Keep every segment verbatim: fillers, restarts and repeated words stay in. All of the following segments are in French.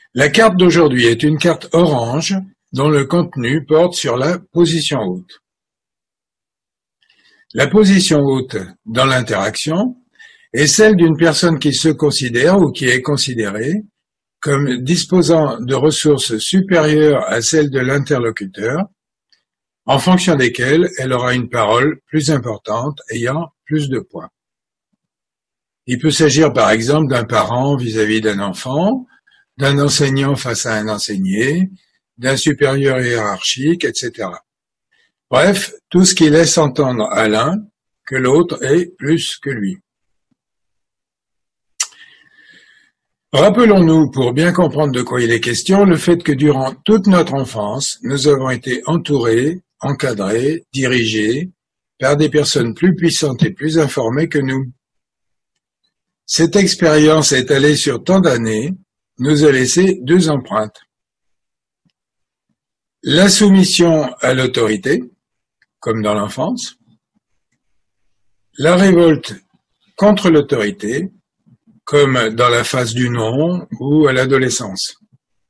La carte d'aujourd'hui est une carte orange dont le contenu porte sur la position haute. La position haute dans l'interaction est celle d'une personne qui se considère ou qui est considérée comme disposant de ressources supérieures à celles de l'interlocuteur, en fonction desquelles elle aura une parole plus importante, ayant plus de poids. Il peut s'agir par exemple d'un parent vis-à-vis d'un enfant, d'un enseignant face à un enseigné, d'un supérieur hiérarchique, et cetera. Bref, tout ce qui laisse entendre à l'un que l'autre est plus que lui. Rappelons-nous, pour bien comprendre de quoi il est question, le fait que durant toute notre enfance, nous avons été entourés, encadrés, dirigés par des personnes plus puissantes et plus informées que nous. Cette expérience étalée sur tant d'années nous a laissé deux empreintes. La soumission à l'autorité, comme dans l'enfance, la révolte contre l'autorité, comme dans la phase du non ou à l'adolescence.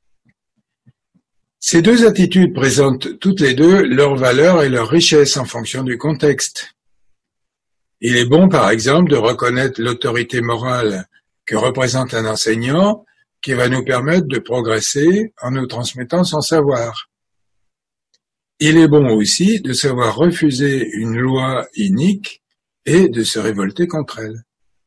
Ces deux attitudes présentent toutes les deux leurs valeurs et leurs richesses en fonction du contexte. Il est bon, par exemple, de reconnaître l'autorité morale que représente un enseignant qui va nous permettre de progresser en nous transmettant son savoir. Il est bon aussi de savoir refuser une loi inique et de se révolter contre elle.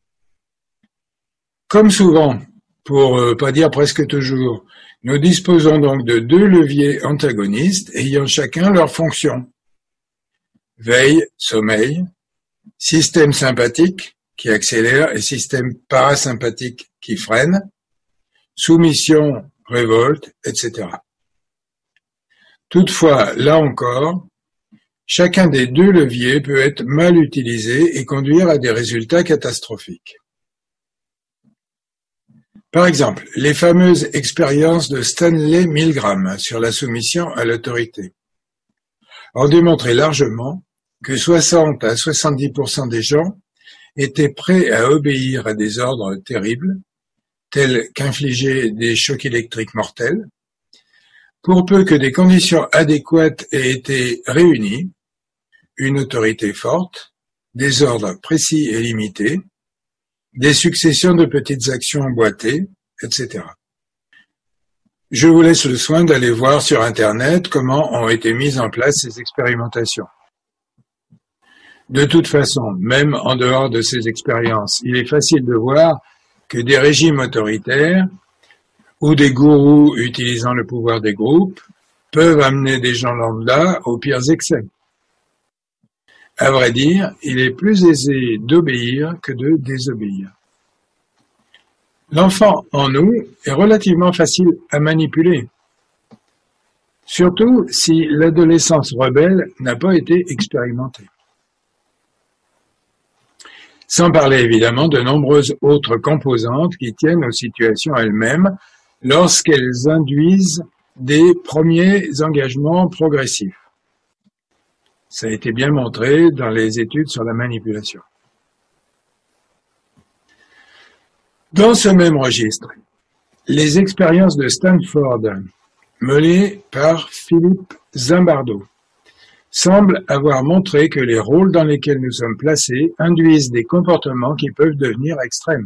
Comme souvent, pour euh, pas dire presque toujours, nous disposons donc de deux leviers antagonistes ayant chacun leur fonction. Veille, sommeil, système sympathique qui accélère et système parasympathique qui freine, soumission, révolte, et cetera. Toutefois, là encore, chacun des deux leviers peut être mal utilisé et conduire à des résultats catastrophiques. Par exemple, les fameuses expériences de Stanley Milgram sur la soumission à l'autorité ont démontré largement que soixante à soixante-dix pour cent des gens étaient prêts à obéir à des ordres terribles, tels qu'infliger des chocs électriques mortels, pour peu que des conditions adéquates aient été réunies, une autorité forte, des ordres précis et limités, des successions de petites actions emboîtées, et cetera. Je vous laisse le soin d'aller voir sur Internet comment ont été mises en place ces expérimentations. De toute façon, même en dehors de ces expériences, il est facile de voir que des régimes autoritaires ou des gourous utilisant le pouvoir des groupes peuvent amener des gens lambda aux pires excès. À vrai dire, il est plus aisé d'obéir que de désobéir. L'enfant en nous est relativement facile à manipuler, surtout si l'adolescence rebelle n'a pas été expérimentée. Sans parler évidemment de nombreuses autres composantes qui tiennent aux situations elles-mêmes lorsqu'elles induisent des premiers engagements progressifs. Ça a été bien montré dans les études sur la manipulation. Dans ce même registre, les expériences de Stanford menées par Philippe Zimbardo semblent avoir montré que les rôles dans lesquels nous sommes placés induisent des comportements qui peuvent devenir extrêmes.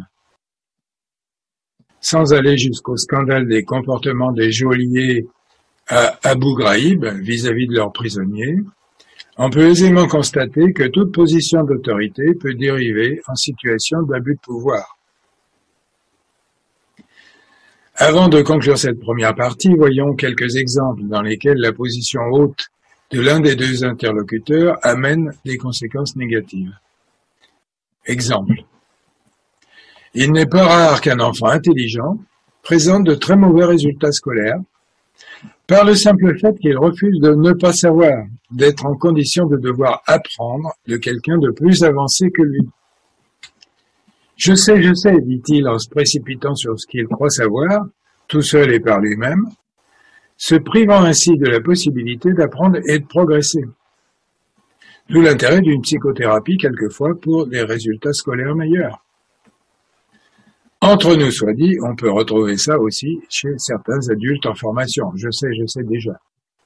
Sans aller jusqu'au scandale des comportements des geôliers à Abu Ghraib vis-à-vis de leurs prisonniers, on peut aisément constater que toute position d'autorité peut dériver en situation d'abus de pouvoir. Avant de conclure cette première partie, voyons quelques exemples dans lesquels la position haute de l'un des deux interlocuteurs amène des conséquences négatives. Exemple. Il n'est pas rare qu'un enfant intelligent présente de très mauvais résultats scolaires par le simple fait qu'il refuse de ne pas savoir, d'être en condition de devoir apprendre de quelqu'un de plus avancé que lui. Je sais, je sais, dit-il en se précipitant sur ce qu'il croit savoir, tout seul et par lui-même, se privant ainsi de la possibilité d'apprendre et de progresser. D'où l'intérêt d'une psychothérapie quelquefois pour des résultats scolaires meilleurs. Entre nous soit dit, on peut retrouver ça aussi chez certains adultes en formation. Je sais, je sais déjà.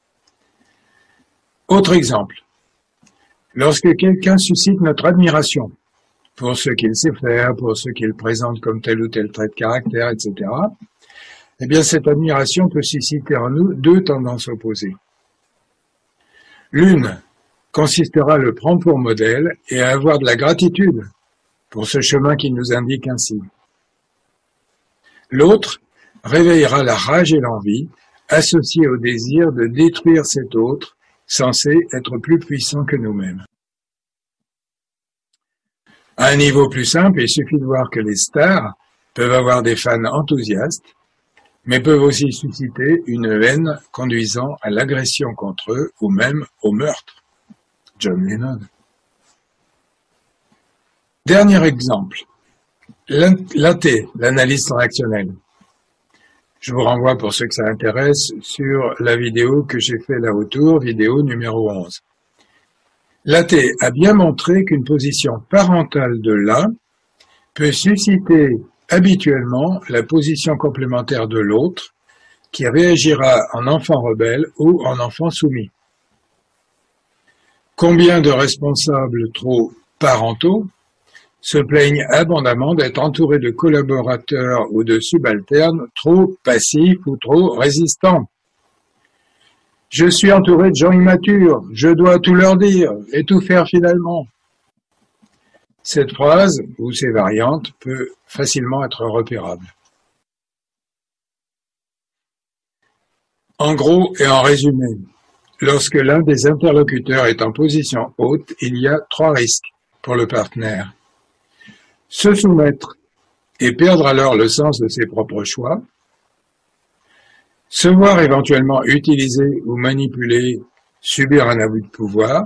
Autre exemple. Lorsque quelqu'un suscite notre admiration pour ce qu'il sait faire, pour ce qu'il présente comme tel ou tel trait de caractère, et cetera, eh bien, cette admiration peut susciter en nous deux tendances opposées. L'une consistera à le prendre pour modèle et à avoir de la gratitude pour ce chemin qui nous indique ainsi. L'autre réveillera la rage et l'envie associées au désir de détruire cet autre censé être plus puissant que nous-mêmes. À un niveau plus simple, il suffit de voir que les stars peuvent avoir des fans enthousiastes, mais peuvent aussi susciter une haine conduisant à l'agression contre eux ou même au meurtre. John Lennon. Dernier exemple, l'A T, l'analyse transactionnelle. Je vous renvoie pour ceux que ça intéresse sur la vidéo que j'ai fait là autour, vidéo numéro onze. L'A T a bien montré qu'une position parentale de l'un peut susciter habituellement la position complémentaire de l'autre, qui réagira en enfant rebelle ou en enfant soumis. Combien de responsables trop parentaux se plaignent abondamment d'être entourés de collaborateurs ou de subalternes trop passifs ou trop résistants? Je suis entouré de gens immatures, je dois tout leur dire et tout faire finalement. Cette phrase, ou ses variantes, peut facilement être repérable. En gros et en résumé, lorsque l'un des interlocuteurs est en position haute, il y a trois risques pour le partenaire. Se soumettre et perdre alors le sens de ses propres choix, se voir éventuellement utilisé ou manipulé, subir un abus de pouvoir,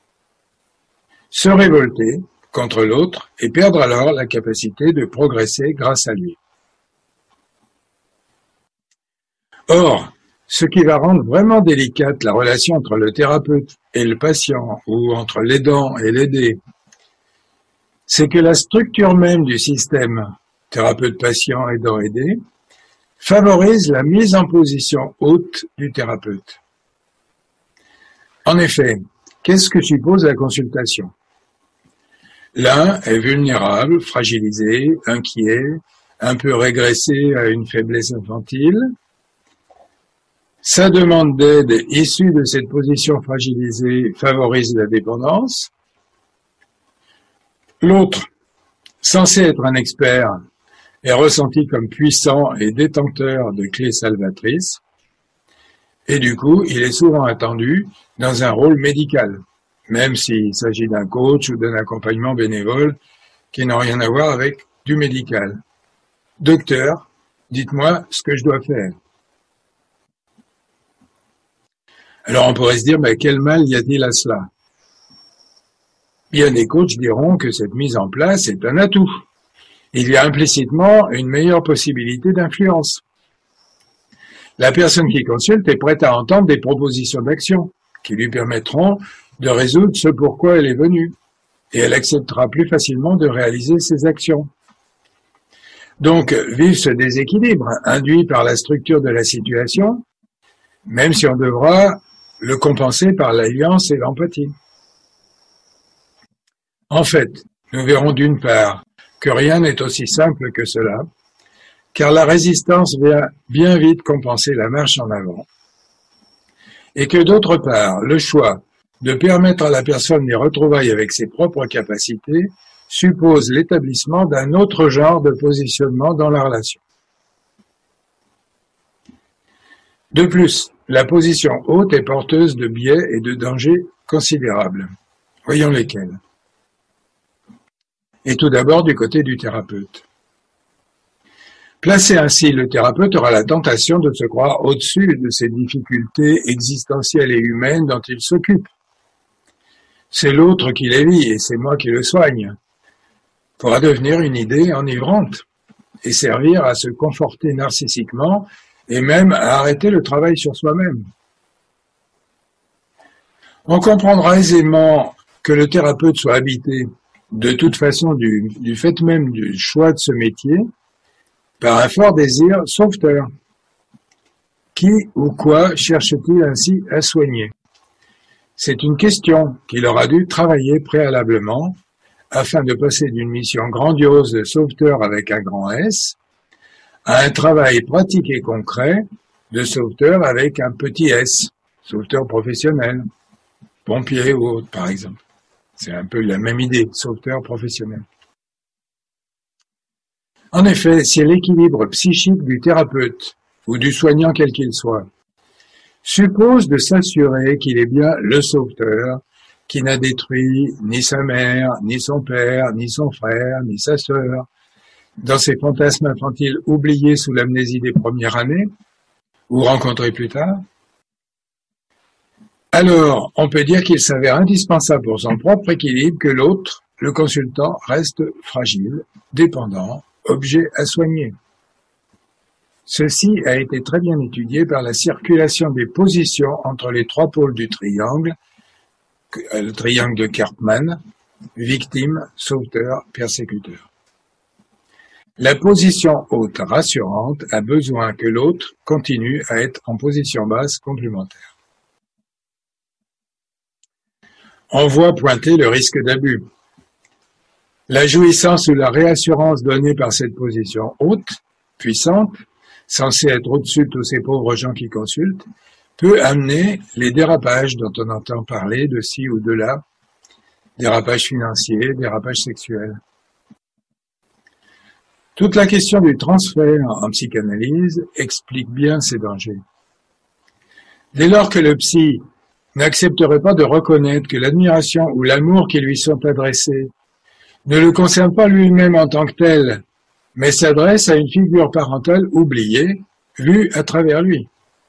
se révolter contre l'autre et perdre alors la capacité de progresser grâce à lui. Or, ce qui va rendre vraiment délicate la relation entre le thérapeute et le patient ou entre l'aidant et l'aidé, c'est que la structure même du système thérapeute-patient, aidant-aidé favorise la mise en position haute du thérapeute. En effet, qu'est-ce que suppose la consultation? L'un est vulnérable, fragilisé, inquiet, un peu régressé à une faiblesse infantile. Sa demande d'aide issue de cette position fragilisée favorise la dépendance. L'autre, censé être un expert, est ressenti comme puissant et détenteur de clés salvatrices. Et du coup, il est souvent attendu dans un rôle médical, même s'il s'agit d'un coach ou d'un accompagnement bénévole qui n'a rien à voir avec du médical. Docteur, dites-moi ce que je dois faire. Alors on pourrait se dire, mais quel mal y a-t-il à cela? Bien des coachs diront que cette mise en place est un atout. Il y a implicitement une meilleure possibilité d'influence. La personne qui consulte est prête à entendre des propositions d'action qui lui permettront de résoudre ce pourquoi elle est venue, et elle acceptera plus facilement de réaliser ses actions. Donc, vive ce déséquilibre induit par la structure de la situation, même si on devra le compenser par l'alliance et l'empathie. En fait, nous verrons d'une part que rien n'est aussi simple que cela, car la résistance vient bien vite compenser la marche en avant, et que d'autre part, le choix de permettre à la personne des retrouvailles avec ses propres capacités suppose l'établissement d'un autre genre de positionnement dans la relation. De plus, la position haute est porteuse de biais et de dangers considérables. Voyons lesquels. Et tout d'abord du côté du thérapeute. Placé ainsi, le thérapeute aura la tentation de se croire au-dessus de ces difficultés existentielles et humaines dont il s'occupe. C'est l'autre qui les vit et c'est moi qui le soigne. Pourra devenir une idée enivrante et servir à se conforter narcissiquement et même à arrêter le travail sur soi-même. On comprendra aisément que le thérapeute soit habité de toute façon du, du fait même du choix de ce métier par un fort désir sauveteur. Qui ou quoi cherche-t-il ainsi à soigner? C'est une question qu'il aura dû travailler préalablement afin de passer d'une mission grandiose de sauveteur avec un grand S à un travail pratique et concret de sauveteur avec un petit s, sauveteur professionnel, pompier ou autre par exemple. C'est un peu la même idée, sauveteur professionnel. En effet, si l'équilibre psychique du thérapeute ou du soignant quel qu'il soit suppose de s'assurer qu'il est bien le sauveteur qui n'a détruit ni sa mère, ni son père, ni son frère, ni sa sœur, dans ses fantasmes infantiles oubliés sous l'amnésie des premières années, ou rencontrés plus tard, alors on peut dire qu'il s'avère indispensable pour son propre équilibre que l'autre, le consultant, reste fragile, dépendant, objet à soigner. Ceci a été très bien étudié par la circulation des positions entre les trois pôles du triangle, le triangle de Karpman, victime, sauveteur, persécuteur. La position haute rassurante a besoin que l'autre continue à être en position basse complémentaire. On voit pointer le risque d'abus. La jouissance ou la réassurance donnée par cette position haute, puissante, censée être au-dessus de tous ces pauvres gens qui consultent, peut amener les dérapages dont on entend parler de ci ou de là, dérapages financiers, dérapages sexuels. Toute la question du transfert en psychanalyse explique bien ces dangers. Dès lors que le psy n'accepterait pas de reconnaître que l'admiration ou l'amour qui lui sont adressés ne le concerne pas lui-même en tant que tel, mais s'adresse à une figure parentale oubliée, vue à travers lui.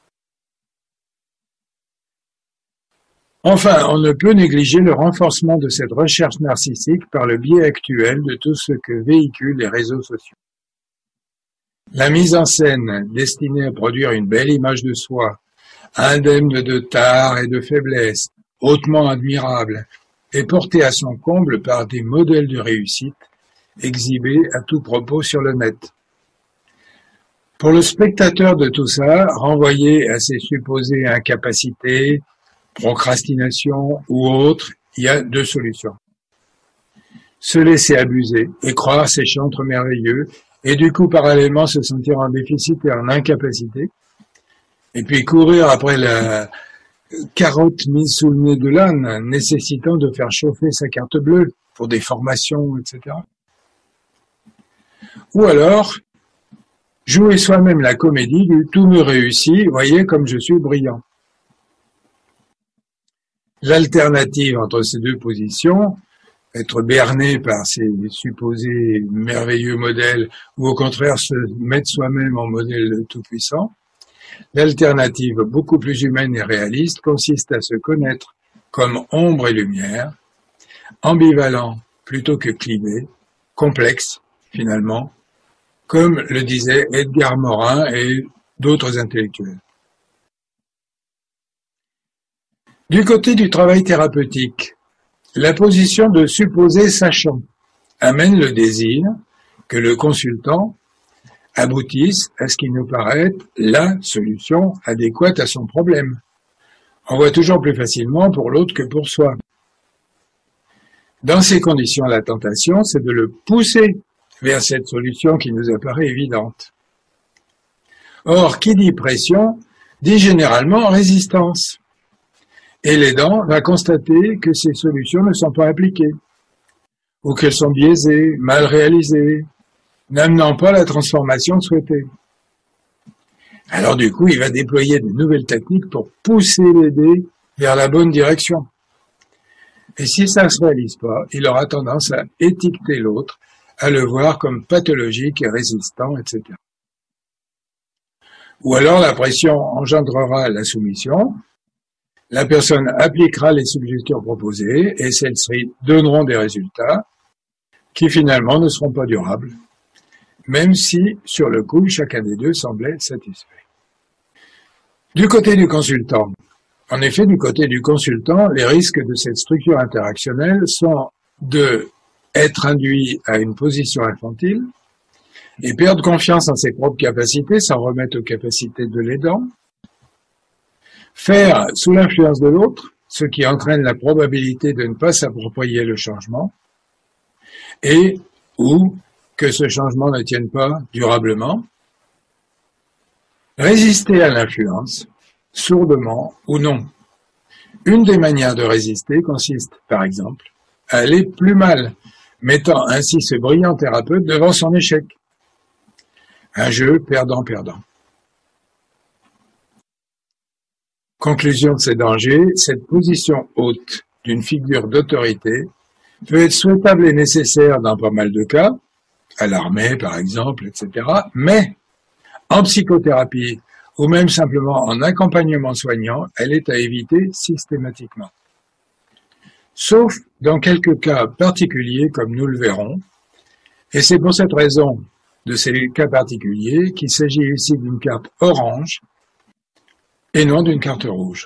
Enfin, on ne peut négliger le renforcement de cette recherche narcissique par le biais actuel de tout ce que véhiculent les réseaux sociaux. La mise en scène destinée à produire une belle image de soi, indemne de tard et de faiblesse, hautement admirable, est portée à son comble par des modèles de réussite exhibés à tout propos sur le net. Pour le spectateur de tout ça, renvoyé à ses supposées incapacités, procrastination ou autre, il y a deux solutions. Se laisser abuser et croire ses chantres merveilleux et du coup parallèlement se sentir en déficit et en incapacité et puis courir après la carotte mise sous le nez de l'âne nécessitant de faire chauffer sa carte bleue pour des formations, et cetera. Ou alors, jouer soi-même la comédie du « tout me réussit, voyez comme je suis brillant ». L'alternative entre ces deux positions, être berné par ces supposés merveilleux modèles ou au contraire se mettre soi-même en modèle tout-puissant, l'alternative beaucoup plus humaine et réaliste consiste à se connaître comme ombre et lumière, ambivalent plutôt que clivé, complexe finalement, comme le disaient Edgar Morin et d'autres intellectuels. Du côté du travail thérapeutique, la position de supposé sachant amène le désir que le consultant aboutisse à ce qui nous paraît la solution adéquate à son problème. On voit toujours plus facilement pour l'autre que pour soi. Dans ces conditions, la tentation, c'est de le pousser vers cette solution qui nous apparaît évidente. Or, qui dit pression, dit généralement résistance. Et l'aidant va constater que ces solutions ne sont pas appliquées, ou qu'elles sont biaisées, mal réalisées, n'amenant pas la transformation souhaitée. Alors du coup, il va déployer de nouvelles techniques pour pousser l'aider vers la bonne direction. Et si ça ne se réalise pas, il aura tendance à étiqueter l'autre, à le voir comme pathologique et résistant, et cetera. Ou alors la pression engendrera la soumission, la personne appliquera les suggestions proposées et celles-ci donneront des résultats qui finalement ne seront pas durables, même si, sur le coup, chacun des deux semblait satisfait. Du côté du consultant, en effet, du côté du consultant, les risques de cette structure interactionnelle sont de être induit à une position infantile, et perdre confiance en ses propres capacités, s'en remettre aux capacités de l'aidant, faire sous l'influence de l'autre, ce qui entraîne la probabilité de ne pas s'approprier le changement, et ou que ce changement ne tienne pas durablement, résister à l'influence, sourdement ou non. Une des manières de résister consiste, par exemple, à aller plus mal, mettant ainsi ce brillant thérapeute devant son échec. Un jeu perdant-perdant. Conclusion de ces dangers, cette position haute d'une figure d'autorité peut être souhaitable et nécessaire dans pas mal de cas, à l'armée par exemple, et cetera, mais en psychothérapie ou même simplement en accompagnement soignant, elle est à éviter systématiquement. Sauf dans quelques cas particuliers comme nous le verrons, et c'est pour cette raison de ces cas particuliers qu'il s'agit ici d'une carte orange et non d'une carte rouge.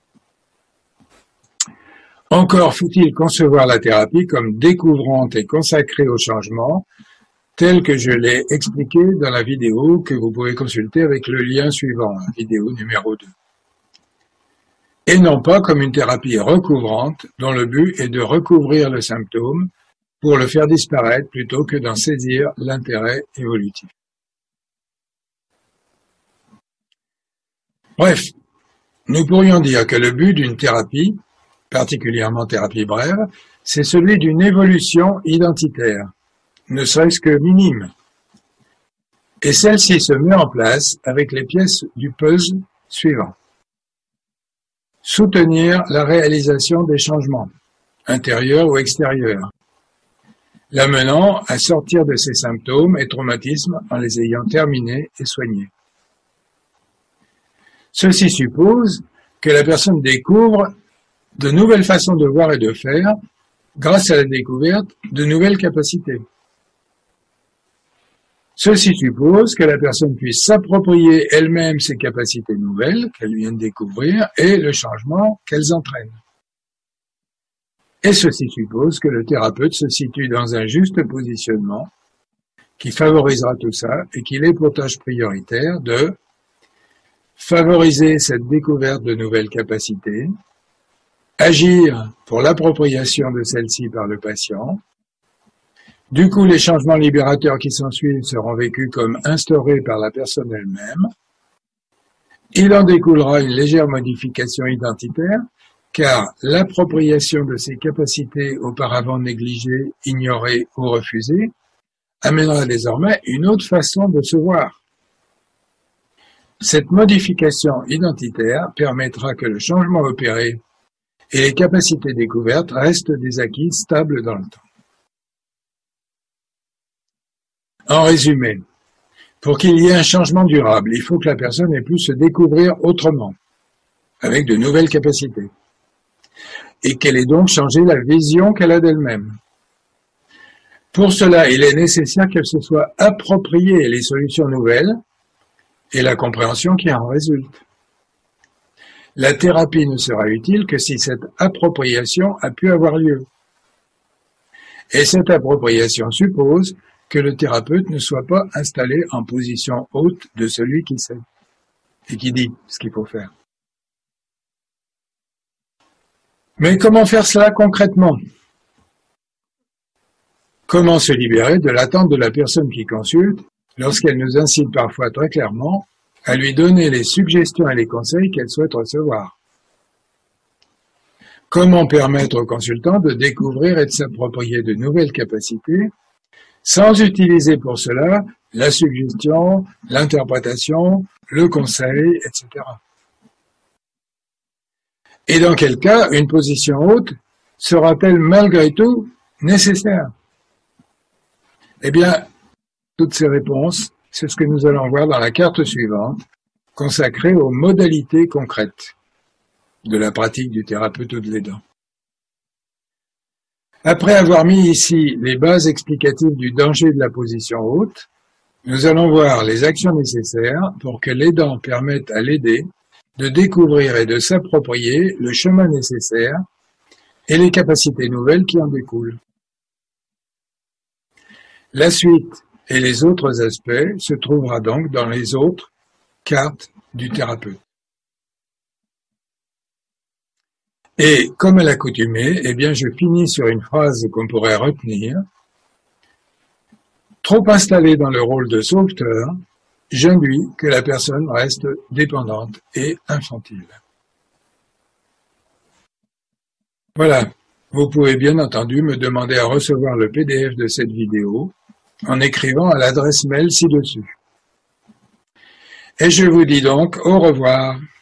Encore faut-il concevoir la thérapie comme découvrante et consacrée au changement, tel que je l'ai expliqué dans la vidéo que vous pouvez consulter avec le lien suivant, vidéo numéro deux. Et non pas comme une thérapie recouvrante dont le but est de recouvrir le symptôme pour le faire disparaître plutôt que d'en saisir l'intérêt évolutif. Bref, nous pourrions dire que le but d'une thérapie, particulièrement thérapie brève, c'est celui d'une évolution identitaire, ne serait-ce que minime. Et celle-ci se met en place avec les pièces du puzzle suivant. Soutenir la réalisation des changements, intérieurs ou extérieurs, l'amenant à sortir de ses symptômes et traumatismes en les ayant terminés et soignés. Ceci suppose que la personne découvre de nouvelles façons de voir et de faire grâce à la découverte de nouvelles capacités. Ceci suppose que la personne puisse s'approprier elle-même ses capacités nouvelles qu'elle vient de découvrir et le changement qu'elles entraînent. Et ceci suppose que le thérapeute se situe dans un juste positionnement qui favorisera tout ça et qu'il ait pour tâche prioritaire de favoriser cette découverte de nouvelles capacités, agir pour l'appropriation de celles-ci par le patient. Du coup, les changements libérateurs qui s'ensuivent seront vécus comme instaurés par la personne elle-même. Il en découlera une légère modification identitaire, car l'appropriation de ces capacités auparavant négligées, ignorées ou refusées amènera désormais une autre façon de se voir. Cette modification identitaire permettra que le changement opéré et les capacités découvertes restent des acquis stables dans le temps. En résumé, pour qu'il y ait un changement durable, il faut que la personne ait pu se découvrir autrement, avec de nouvelles capacités, et qu'elle ait donc changé la vision qu'elle a d'elle-même. Pour cela, il est nécessaire qu'elle se soit appropriée les solutions nouvelles et la compréhension qui en résulte. La thérapie ne sera utile que si cette appropriation a pu avoir lieu. Et cette appropriation suppose que le thérapeute ne soit pas installé en position haute de celui qui sait et qui dit ce qu'il faut faire. Mais comment faire cela concrètement? Comment se libérer de l'attente de la personne qui consulte lorsqu'elle nous incite parfois très clairement à lui donner les suggestions et les conseils qu'elle souhaite recevoir? Comment permettre au consultant de découvrir et de s'approprier de nouvelles capacités sans utiliser pour cela la suggestion, l'interprétation, le conseil, et cetera. Et dans quel cas une position haute sera-t-elle malgré tout nécessaire? Eh bien, toutes ces réponses, c'est ce que nous allons voir dans la carte suivante, consacrée aux modalités concrètes de la pratique du thérapeute ou de l'aidant. Après avoir mis ici les bases explicatives du danger de la position haute, nous allons voir les actions nécessaires pour que l'aidant permette à l'aidé de découvrir et de s'approprier le chemin nécessaire et les capacités nouvelles qui en découlent. La suite Et les autres aspects se trouvera donc dans les autres cartes du thérapeute. Et comme à l'accoutumée, eh bien, je finis sur une phrase qu'on pourrait retenir. Trop installé dans le rôle de sauveteur, j'induis que la personne reste dépendante et infantile. Voilà, vous pouvez bien entendu me demander à recevoir le P D F de cette vidéo en écrivant à l'adresse mail ci-dessus. Et je vous dis donc au revoir.